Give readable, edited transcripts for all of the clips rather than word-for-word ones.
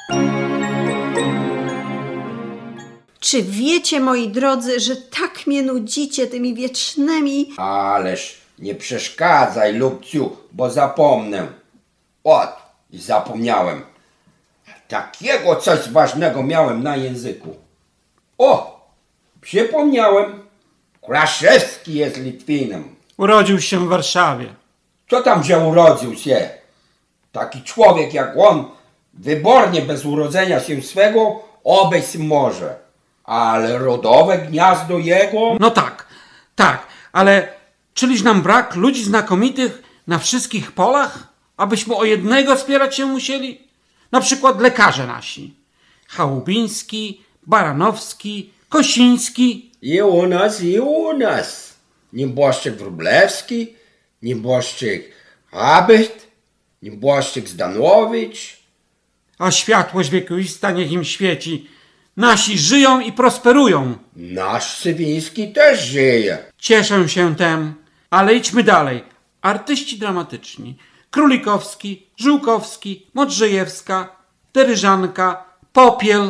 Czy wiecie, moi drodzy, że tak mnie nudzicie tymi wiecznymi... Ależ nie przeszkadzaj, Lubciu, bo zapomnę. I zapomniałem. Takiego coś ważnego miałem na języku. Przypomniałem. Kraszewski jest Litwinem. Urodził się w Warszawie. Co tam, że urodził się? Taki człowiek jak on wybornie bez urodzenia się swego obejść może. Ale rodowe gniazdo jego... No tak, ale czyliż nam brak ludzi znakomitych na wszystkich polach, abyśmy o jednego spierać się musieli? Na przykład lekarze nasi. Chałubiński, Baranowski, Kosiński. I u nas. Nieboszczyk Wróblewski, nieboszczyk Habycht, nieboszczyk Zdanowicz. A światłość wiekuista niech im świeci. Nasi żyją i prosperują. Nasz Sywiński też żyje. Cieszę się tem, ale idźmy dalej. Artyści dramatyczni. Królikowski, Żółkowski, Modrzejewska, Teryżanka, Popiel.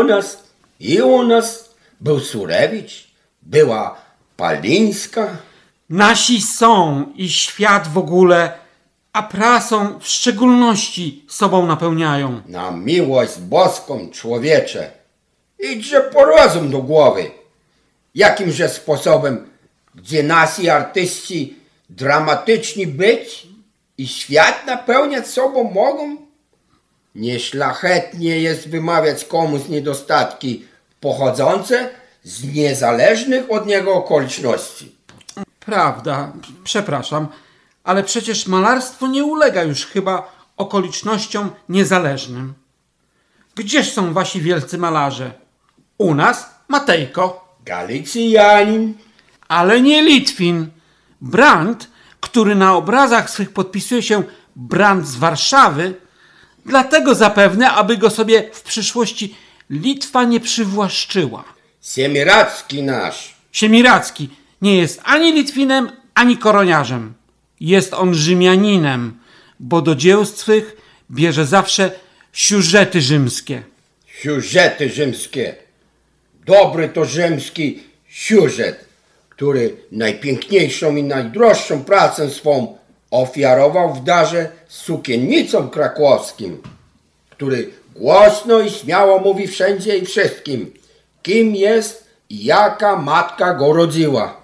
I u nas był Surewicz, była Palińska. Nasi są i świat w ogóle, a prasą w szczególności sobą napełniają. Na miłość boską, człowiecze, idźże po rozum do głowy. Jakimże sposobem, gdzie nasi artyści dramatyczni być i świat napełniać sobą mogą? Nieszlachetnie jest wymawiać komuś niedostatki pochodzące z niezależnych od niego okoliczności. Prawda, przepraszam, ale przecież malarstwo nie ulega już chyba okolicznościom niezależnym. Gdzież są wasi wielcy malarze? U nas Matejko. Galicjanin. Ale nie Litwin. Brandt, który na obrazach swych podpisuje się Brandt z Warszawy, dlatego zapewne, aby go sobie w przyszłości Litwa nie przywłaszczyła. Siemiracki nasz. Siemiracki nie jest ani Litwinem, ani koroniarzem. Jest on Rzymianinem, bo do dzieł swych bierze zawsze siużety rzymskie. Siużety rzymskie. Dobry to rzymski siużet, który najpiękniejszą i najdroższą pracę swą ofiarował w darze sukiennicom krakowskim, który głośno i śmiało mówi wszędzie i wszystkim, kim jest i jaka matka go rodziła.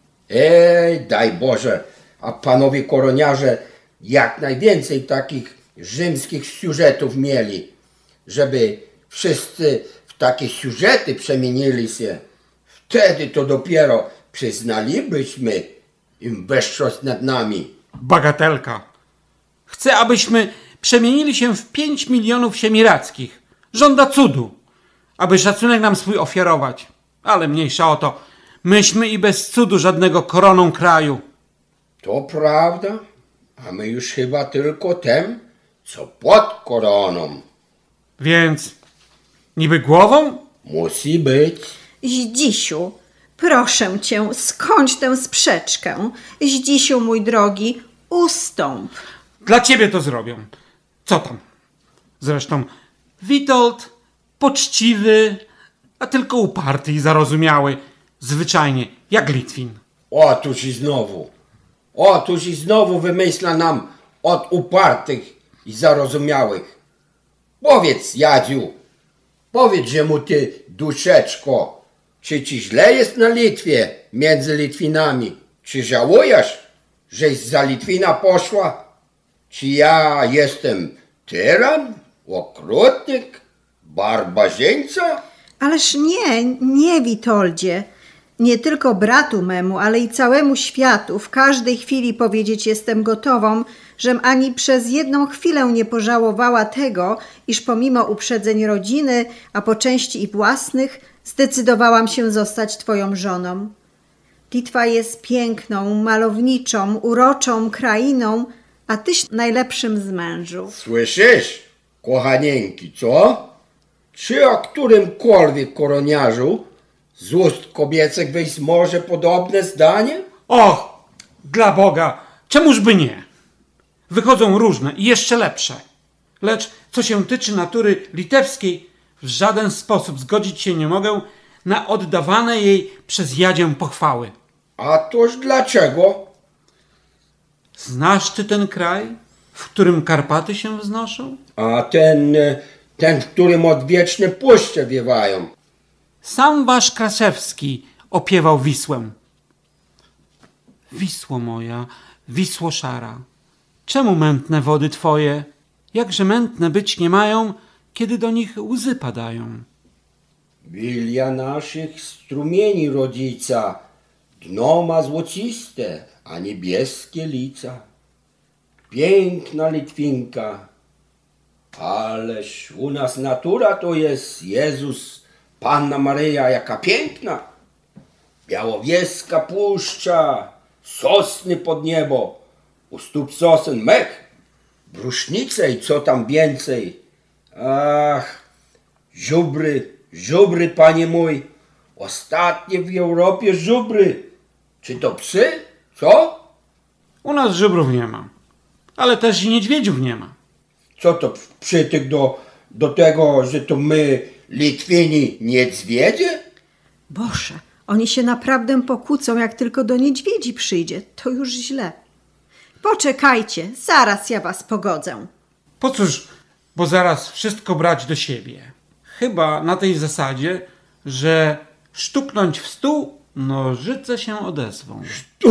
Daj Boże, a panowie koroniarze jak najwięcej takich rzymskich siużetów mieli, żeby wszyscy w takie siużety przemienili się. Wtedy to dopiero przyznalibyśmy im wyższość nad nami. Bagatelka. Chcę, abyśmy przemienili się w 5 milionów siemirackich. Żąda cudu, aby szacunek nam swój ofiarować. Ale mniejsza o to. Myśmy i bez cudu żadnego koroną kraju. To prawda, a my już chyba tylko tem, co pod koroną. Więc niby głową? Musi być. Zdzisiu, proszę cię, skończ tę sprzeczkę. Zdzisiu, mój drogi, ustąp. Dla ciebie to zrobię. Co tam? Zresztą Witold poczciwy, a tylko uparty i zarozumiały. Zwyczajnie, jak Litwin. Otóż i znowu wymyśla nam od upartych i zarozumiałych. Powiedz, Jadziu, powiedz, że mu ty, duszeczko, czy ci źle jest na Litwie między Litwinami? Czy żałujesz, żeś za Litwina poszła? Czy ja jestem tyran, okrutnik, barbarzyńca? Ależ nie, Witoldzie. Nie tylko bratu memu, ale i całemu światu w każdej chwili powiedzieć jestem gotową, żem ani przez jedną chwilę nie pożałowała tego, iż pomimo uprzedzeń rodziny, a po części i własnych, zdecydowałam się zostać twoją żoną. Litwa jest piękną, malowniczą, uroczą krainą, a tyś najlepszym z mężów. Słyszysz, kochanieńki, co? Czy o którymkolwiek koroniarzu z ust kobiecych wyjść może podobne zdanie? Och, dla Boga, czemuż by nie? Wychodzą różne i jeszcze lepsze. Lecz co się tyczy natury litewskiej, w żaden sposób zgodzić się nie mogę na oddawane jej przez Jadzię pochwały. A toż dlaczego? Znasz ty ten kraj, w którym Karpaty się wznoszą? A ten, w którym odwieczne puszcze wiewają. Sam wasz Kraszewski opiewał Wisłę. Wisło moja, Wisło szara, czemu mętne wody twoje, jakże mętne być nie mają, kiedy do nich łzy padają? Wilia naszych strumieni rodzica, dno ma złociste, a niebieskie lica. Piękna Litwinka, ależ u nas natura to jest Jezus, Panna Maryja, jaka piękna. Białowieska puszcza, sosny pod niebo, u stóp sosen mech, brusznice i co tam więcej. Ach, żubry, panie mój, ostatnie w Europie żubry. Czy to psy? Co? U nas żubrów nie ma, ale też i niedźwiedziów nie ma. Co to przytyk do tego, że to my, Litwini, niedźwiedzie? Boże, oni się naprawdę pokłócą, jak tylko do niedźwiedzi przyjdzie. To już źle. Poczekajcie, zaraz ja was pogodzę. Po cóż, bo zaraz wszystko brać do siebie. Chyba na tej zasadzie, że sztuknąć w stół, nożyce się odezwą.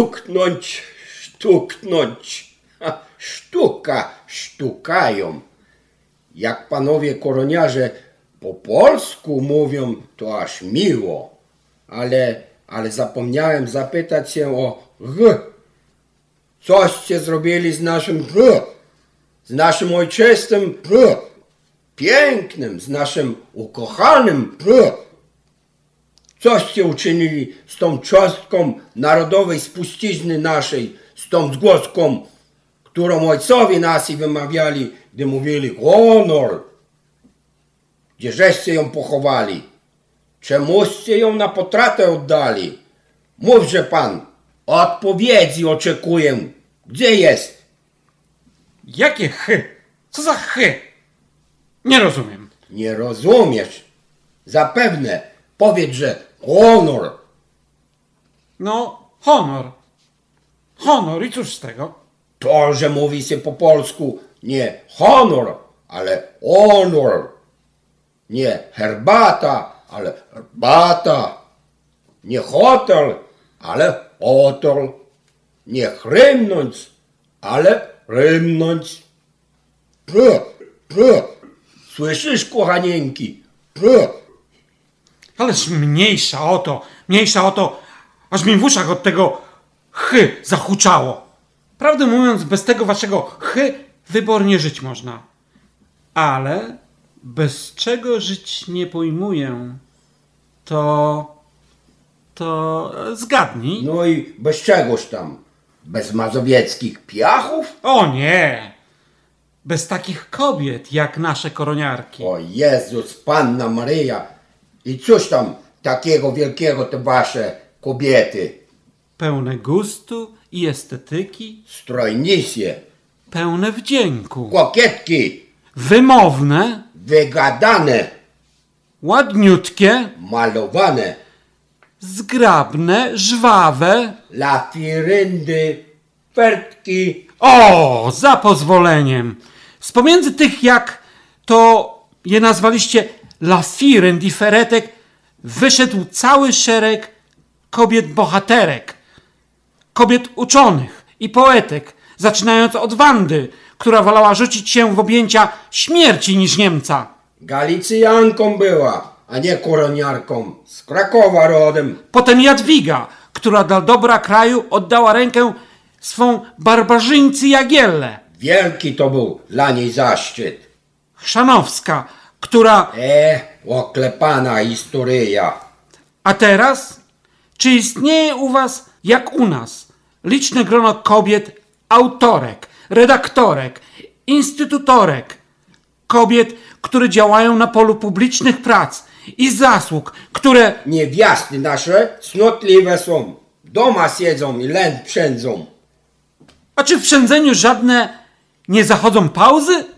Sztuknąć. Ha, sztuka, sztukają. Jak panowie koroniarze po polsku mówią, to aż miło. Ale zapomniałem zapytać się o g. Coście zrobili z naszym g? Z naszym ojczystym g? Pięknym, z naszym ukochanym g? Coście uczynili z tą cząstką narodowej spuścizny naszej, z tą zgłoską, którą ojcowie nasi wymawiali, gdy mówili honor? Gdzie żeście ją pochowali? Czemuście ją na potratę oddali? Mówże pan, odpowiedzi oczekuję. Gdzie jest? Jakie chy? Co za chy? Nie rozumiem. Nie rozumiesz. Zapewne powiedz, że honor. No, honor. Honor i cóż z tego? To, że mówi się po polsku nie honor, ale honor. Nie herbata, ale herbata. Nie hotel, ale hotel. Nie chrymnąć, ale rymnąć. Słyszysz, kochanieńki? Ależ mniejsza o to, aż mi w uszach od tego chy zahuczało. Prawdę mówiąc, bez tego waszego chy wybornie żyć można. Ale bez czego żyć nie pojmuję, to zgadnij. No i bez czegoż tam? Bez mazowieckich piachów? O nie! Bez takich kobiet jak nasze koroniarki. O Jezus, Panna Maryja. I cóż tam takiego wielkiego te wasze kobiety? Pełne gustu i estetyki, Strojnisie, pełne wdzięku, kokietki, wymowne, wygadane, ładniutkie, malowane, zgrabne, żwawe. lafiryndy, fertki. O, za pozwoleniem. Z pomiędzy tych, jak to je nazwaliście, lafirynd i feretek, wyszedł cały szereg kobiet bohaterek, kobiet uczonych i poetek, zaczynając od Wandy, która wolała rzucić się w objęcia śmierci niż Niemca. Galicjanką była, a nie koroniarką, z Krakowa rodem. Potem Jadwiga, która dla dobra kraju oddała rękę swą barbarzyńcy Jagielle. Wielki to był dla niej zaszczyt. Chrzanowska, która... Oklepana historyja. A teraz? Czy istnieje u was, jak u nas, liczne grono kobiet, autorek, redaktorek, instytutorek, kobiet, które działają na polu publicznych prac i zasług, które... Niewiasty nasze cnotliwe są. Doma siedzą i lęd przędzą. A czy w przędzeniu żadne nie zachodzą pauzy?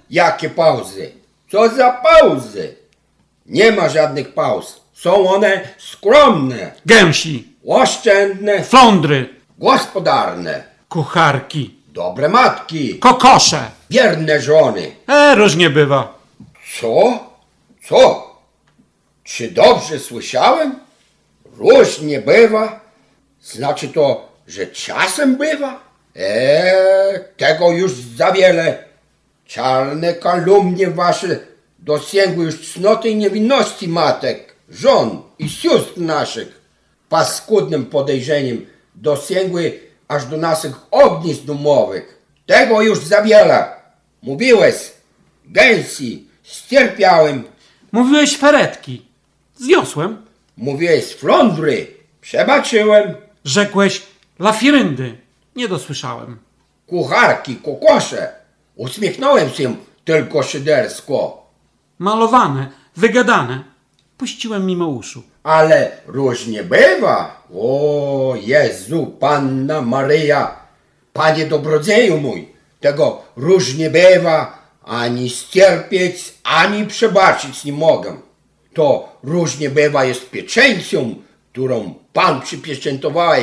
Jakie pauzy? Co za pauzy? Nie ma żadnych pauz. Są one skromne, Gęsi, oszczędne, flądry, gospodarne, kucharki, dobre matki, kokosze. wierne żony. Różnie bywa. Co? Co? Czy dobrze słyszałem? Różnie bywa? Znaczy to, że czasem bywa? Tego już za wiele. Czarne kalumnie wasze dosięgły już cnoty i niewinności matek, żon i sióstr naszych. Paskudnym podejrzeniem dosięgły aż do naszych ognisk domowych. Tego już za wiele. Mówiłeś, gęsi, ścierpiałem. Mówiłeś feretki. Zniosłem. Mówiłeś flądry, przebaczyłem. Rzekłeś lafiryndy. Nie dosłyszałem. Kucharki, kokosze. Uśmiechnąłem się tylko szydersko. Malowane, wygadane. Puściłem mimo uszu. Ale różnie bywa. O Jezu, Panna Maryja, Panie dobrodzieju mój, tego różnie bywa, ani ścierpieć, ani przebaczyć nie mogę. To różnie bywa jest pieczęcią, którą Pan przypieczętowałeś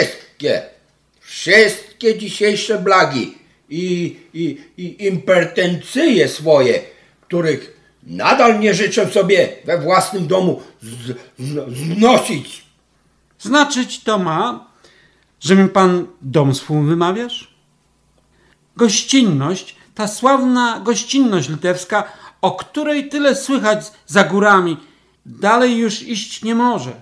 wszystkie dzisiejsze blagi i impertencje swoje, których nadal nie życzę sobie we własnym domu znosić. Znaczyć to ma, że mi pan dom swój wymawiasz? Gościnność, ta sławna gościnność litewska, o której tyle słychać za górami, dalej już iść nie może.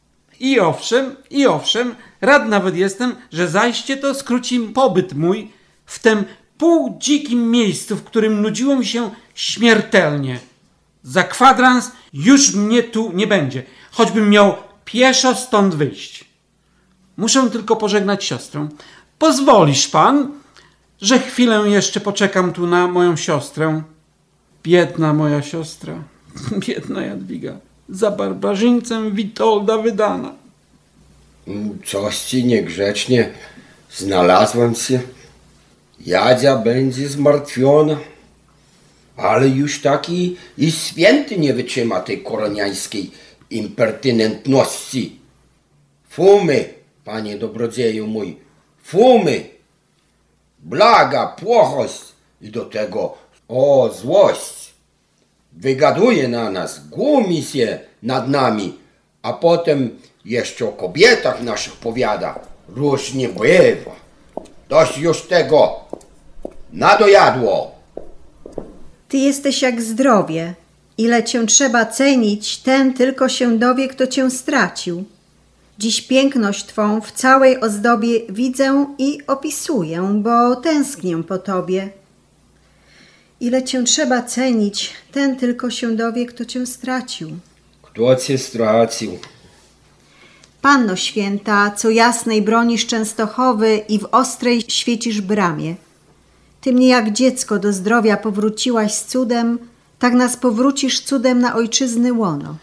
I owszem, rad nawet jestem, że zajście to skróci pobyt mój w tym półdzikim miejscu, w którym nudziło mi się śmiertelnie. Za kwadrans już mnie tu nie będzie, choćbym miał pieszo stąd wyjść. Muszę tylko pożegnać siostrę. Pozwolisz pan, że chwilę jeszcze poczekam tu na moją siostrę? Biedna moja siostra, biedna Jadwiga, za barbarzyńcem Witolda wydana. Coś ci niegrzecznie znalazłem się. Jadzia będzie zmartwiona, ale już taki i święty nie wytrzyma tej koroniańskiej impertynentności. Fumy, panie dobrodzieju mój, fumy, blaga, płochość i do tego, złość. Wygaduje na nas, głumi się nad nami, a potem jeszcze o kobietach naszych powiada. Różnie bywa. Dość już tego. Nadojadło. Ty jesteś jak zdrowie. Ile cię trzeba cenić, ten tylko się dowie, kto cię stracił. Dziś piękność twą w całej ozdobie widzę i opisuję, bo tęsknię po tobie. Ile cię trzeba cenić, ten tylko się dowie, kto cię stracił. Kto cię stracił? Panno święta, co jasnej bronisz Częstochowy i w ostrej świecisz bramie. Ty mnie jak dziecko do zdrowia powróciłaś z cudem, tak nas powrócisz cudem na ojczyzny łono.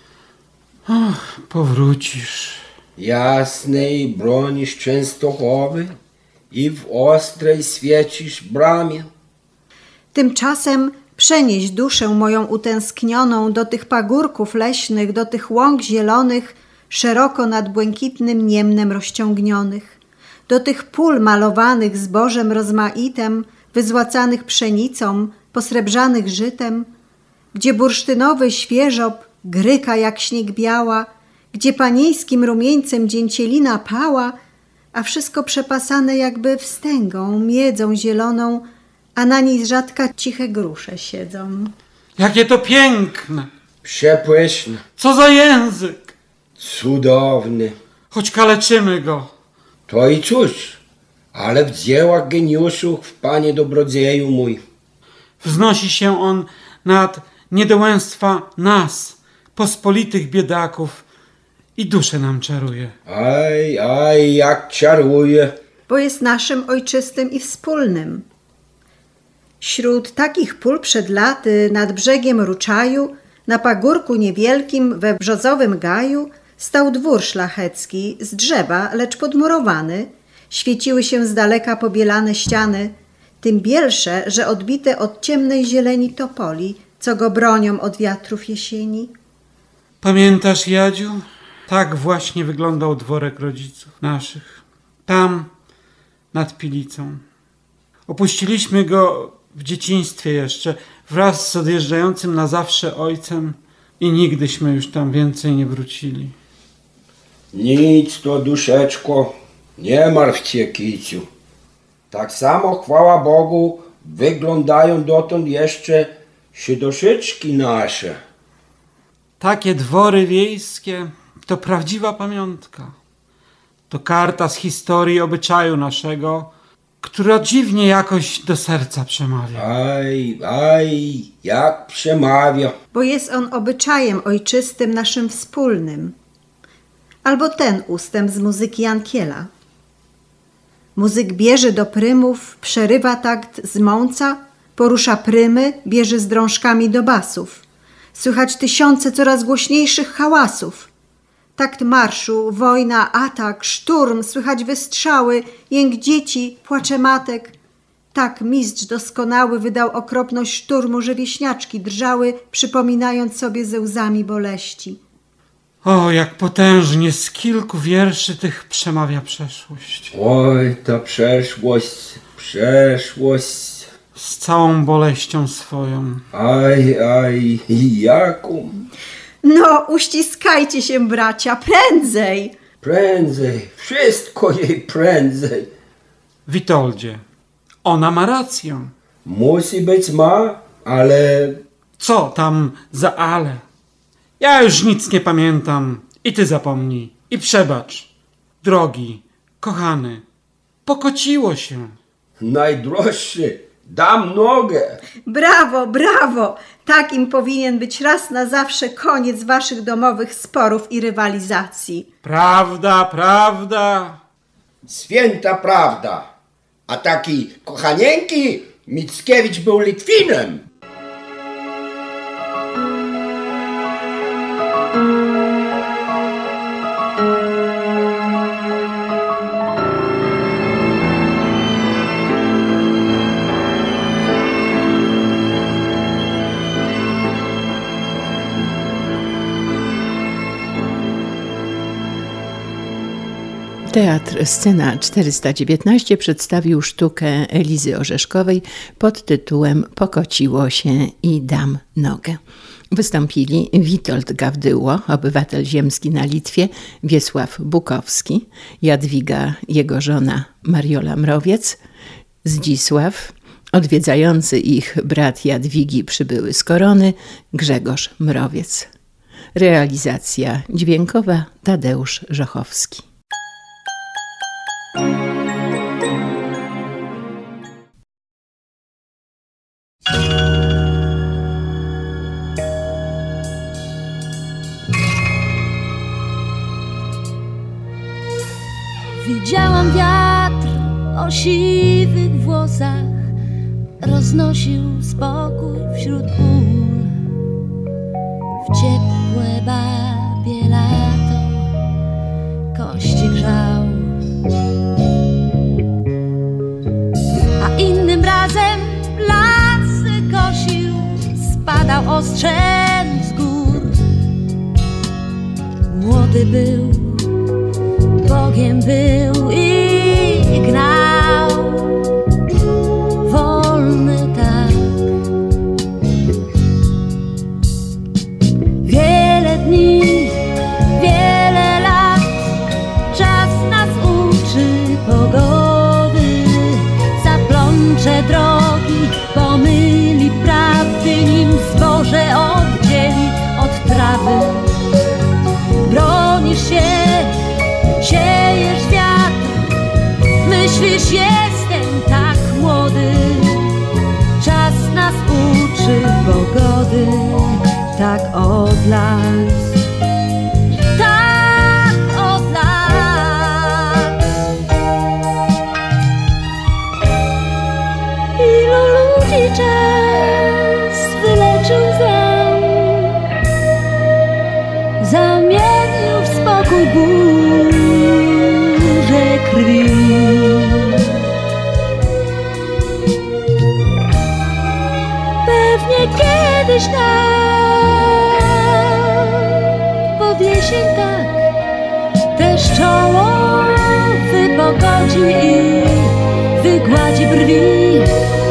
Powrócisz. Jasnej bronisz Częstochowy i w ostrej świecisz bramie. Tymczasem przenieś duszę moją utęsknioną do tych pagórków leśnych, do tych łąk zielonych, szeroko nad błękitnym niemnem rozciągnionych, do tych pól malowanych zbożem rozmaitem, wyzłacanych pszenicą, posrebrzanych żytem, gdzie bursztynowy świeżop gryka jak śnieg biała, gdzie panieńskim rumieńcem dzięcielina pała, a wszystko przepasane jakby wstęgą, miedzą zieloną, a na niej z rzadka ciche grusze siedzą. Jakie to piękne! Przepyszny, Co za język! cudowny. Choć kaleczymy go. To i cóż, ale w dziełach geniuszów, panie dobrodzieju mój. Wznosi się on nad niedołęstwa nas, pospolitych biedaków, i duszę nam czaruje. Aj, jak czaruje. Bo jest naszym ojczystym i wspólnym. Śród takich pól przed laty nad brzegiem Ruczaju, na pagórku niewielkim we brzozowym gaju, stał dwór szlachecki z drzewa, lecz podmurowany. Świeciły się z daleka pobielane ściany. Tym bielsze, że odbite od ciemnej zieleni topoli, co go bronią od wiatrów jesieni. Pamiętasz, Jadziu? Tak właśnie wyglądał dworek rodziców naszych. Tam, nad Pilicą. Opuściliśmy go w dzieciństwie jeszcze, wraz z odjeżdżającym na zawsze ojcem i nigdyśmy już tam więcej nie wrócili. Nic to, duszeczko, nie martw się, kiciu. Tak samo, chwała Bogu, wyglądają dotąd jeszcze siedoszyczki nasze. Takie dwory wiejskie to prawdziwa pamiątka. To karta z historii obyczaju naszego, która dziwnie jakoś do serca przemawia. Aj, jak przemawia. Bo jest on obyczajem ojczystym naszym wspólnym. Albo ten ustęp z muzyki Jankiela. Muzyk bierze do prymów, przerywa takt z mąca, porusza prymy, bierze z drążkami do basów. Słychać tysiące coraz głośniejszych hałasów. Takt marszu, wojna, atak, szturm, słychać wystrzały, jęk dzieci, płacze matek. Tak mistrz doskonały wydał okropność szturmu, że wieśniaczki drżały, przypominając sobie ze łzami boleści. O, jak potężnie z kilku wierszy tych przemawia przeszłość. Oj, ta przeszłość. Z całą boleścią swoją. Aj, jaką? No, uściskajcie się, bracia, prędzej! Prędzej, wszystko jej prędzej. Witoldzie, ona ma rację. Musi być ma, ale... Co tam za ale? Ja już nic nie pamiętam. I ty zapomnij. I przebacz. Drogi, kochany, pokociło się. Najdroższy, dam nogę. Brawo, brawo! Takim powinien być raz na zawsze koniec waszych domowych sporów i rywalizacji. Prawda. Święta prawda. A taki kochanieńki Mickiewicz był Litwinem. Teatr Scena 419 przedstawił sztukę Elizy Orzeszkowej pod tytułem Pokociło się i dam nogę. Wystąpili Witold Gawdyło, obywatel ziemski na Litwie, Wiesław Bukowski, Jadwiga, jego żona Mariola Mrowiec, Zdzisław, odwiedzający ich brat Jadwigi przybyły z Korony, Grzegorz Mrowiec. Realizacja dźwiękowa Tadeusz Żochowski. Widziałam wiatr o siwych włosach, roznosił spokój wśród pól. W ciepłe babie lato kości grzał, a innym razem lasy kosił, spadał ostrzem z gór. Młody był, Bogiem był i gnał, wolny tak. Wiele dni, wiele lat, czas nas uczy pogody. Zaplącze drogi, pomyli prawdy, nim zboże oddzieli od trawy. Bronisz się, siejesz wiatr, myślisz, jestem tak młody. Czas nas uczy pogody, tak od lat, tak od lat. Ilu ludzi czas wyleczył z ran, zamienił w spokój burzę krwi. pogodzi i wygładzi brwi.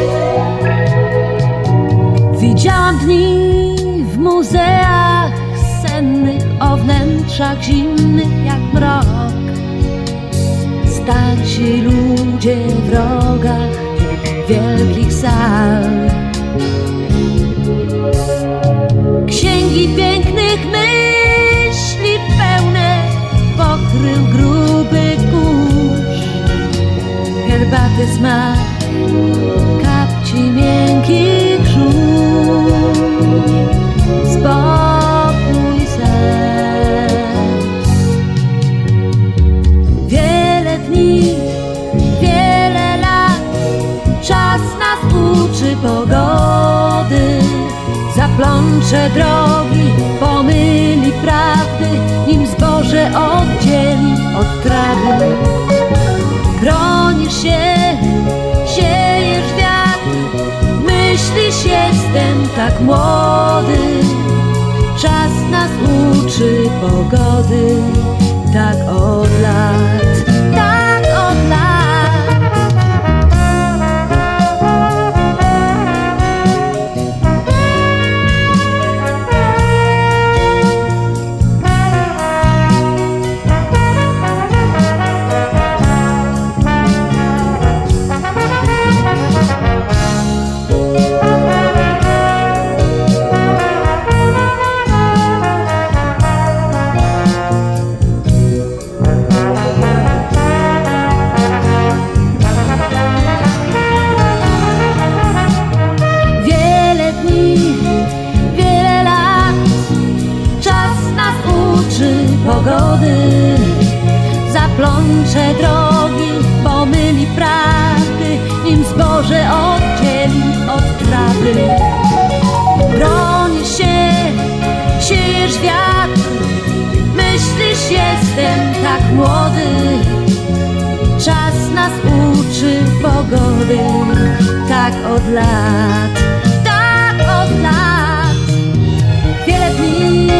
Widziałam dni w muzeach sennych o wnętrzach zimnych jak mrok. Starsi ludzie w rogach wielkich sal. Księgi pięknych myśli pełne pokrył gruby kurz. Herbaty smak, kapci miękkich żółw. Spokój serc. Wiele dni, wiele lat, czas nas uczy pogody. Zaplącze drogi, pomyli prawdy, nim zboże oddzieli od trawy. Bronisz się, siejesz wiatr, myślisz jestem tak młody. Czas nas uczy pogody, tak od lat, tak od lat. Pogody, zaplącze drogi, pomyli prawdy, nim zboże oddzieli od trawy. Bronisz się, siejesz wiatr, myślisz jestem tak młody. Czas nas uczy pogody, tak od lat, tak od lat. Wiele dni,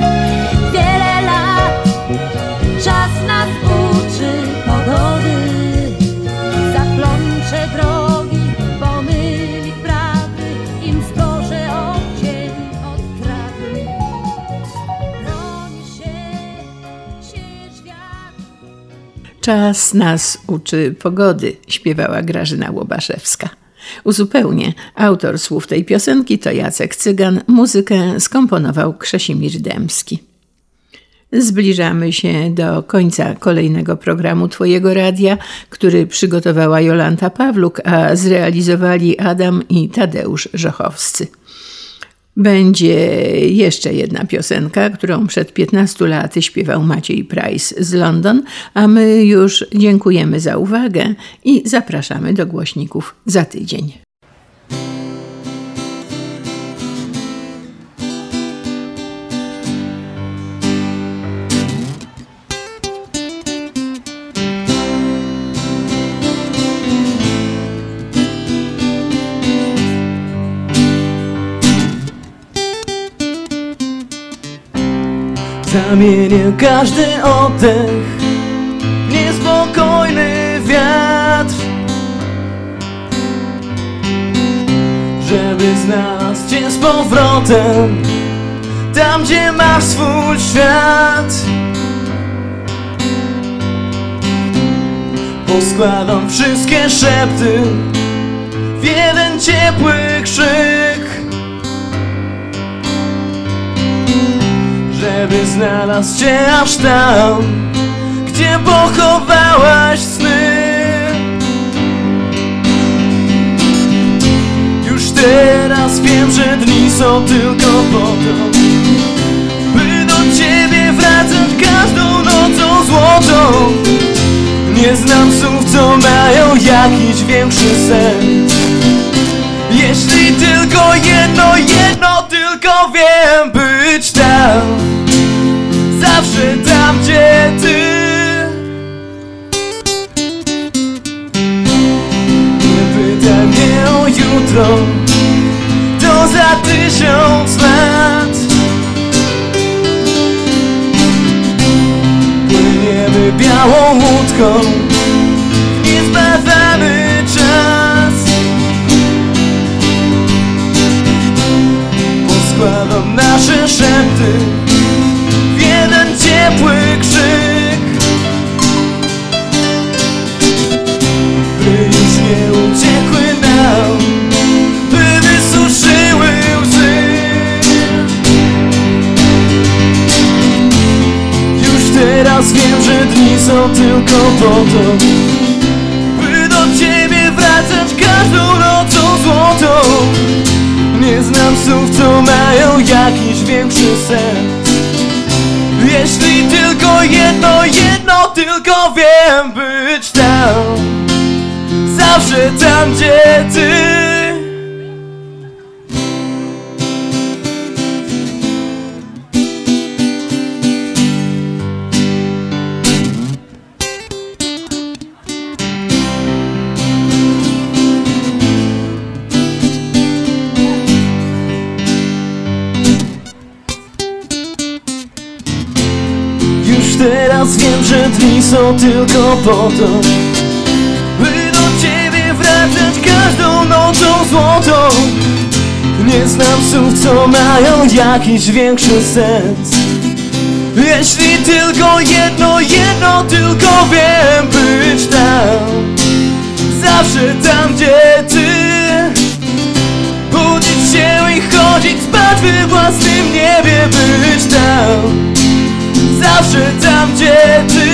czas nas uczy pogody. Zaplącze drogi, pomyli prawdy, im zboże oddzieli od trawy. Bronisz się, siejesz wiatr. Czas nas uczy pogody, śpiewała Grażyna Łobaszewska. Uzupełnię, autor słów tej piosenki to Jacek Cygan, muzykę skomponował Krzesimir Dębski. Zbliżamy się do końca kolejnego programu Twojego Radia, który przygotowała Jolanta Pawluk, a zrealizowali Adam i Tadeusz Żochowscy. Będzie jeszcze jedna piosenka, którą przed 15 laty śpiewał Maciej Price z London, a my już dziękujemy za uwagę i zapraszamy do głośników za tydzień. Zamienię każdy oddech w niespokojny wiatr, żeby znalazł Cię z powrotem tam, gdzie masz swój świat. Poskładam wszystkie szepty w jeden ciepły krzyk, żeby znalazł Cię aż tam, gdzie pochowałaś sny. Już teraz wiem, że dni są tylko po to, by do Ciebie wracać każdą nocą złotą. Nie znam słów, co mają jakiś większy sens. Jeśli tylko jedno tylko wiem, być tam, zawsze tam, gdzie Ty. Nie pytaj mnie o jutro, to za 1000 lat. Płyniemy białą łódką składam nasze szepty w jeden ciepły krzyk, by już nie uciekły nam, by wysuszyły łzy. Już teraz wiem, że dni są tylko po to, by do ciebie wracać każdą nocą złotą. Nie znam słów, co mają jakiś większy sens. Jeśli tylko jedno tylko wiem, być tam, zawsze tam, gdzie ty. Teraz wiem, że dni są tylko po to, by do ciebie wracać każdą nocą złotą. Nie znam słów, co mają jakiś większy sens. Jeśli tylko jedno tylko wiem, być tam, zawsze tam, gdzie ty. Budzić się i chodzić spać we własnym niebie, być tam, zawsze tam, gdzie ty.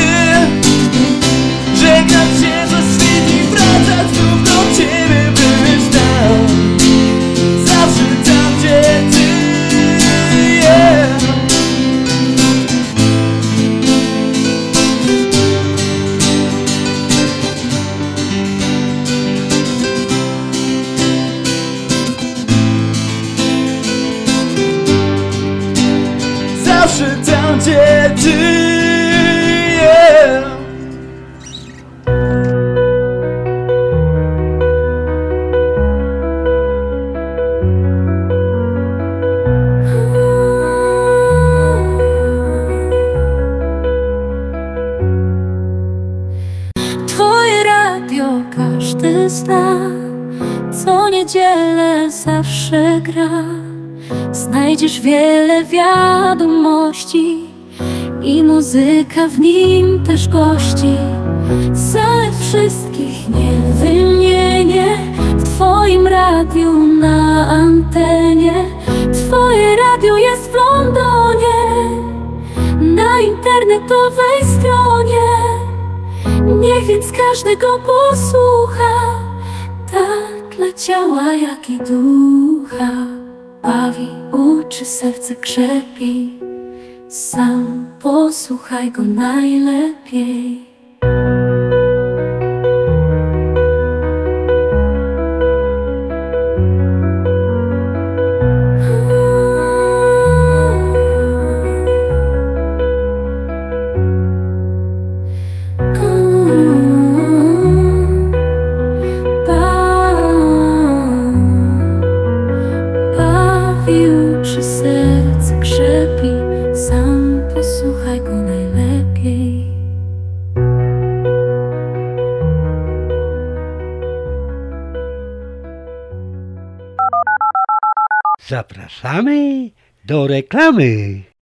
Żegnać się ze świt i wracać znów do ciebie, być tam, zawsze tam, gdzie ty. Yeah. Zawsze tam, gdzie ty, yeah. Twoje radio każdy zna, co niedzielę zawsze gra. Znajdziesz wiele wiadomości i muzyka w nim też gości. Zalet wszystkich nie wymienię w twoim radiu na antenie. Twoje radio jest w Londonie, na internetowej stronie. Niech więc każdy go posłucha, tak dla ciała jak i ducha. Bawi, uczy, serce krzepi, sam posłuchaj go najlepiej. Uczy, serce krzepi, sam posłuchaj go najlepiej. Zapraszamy do reklamy.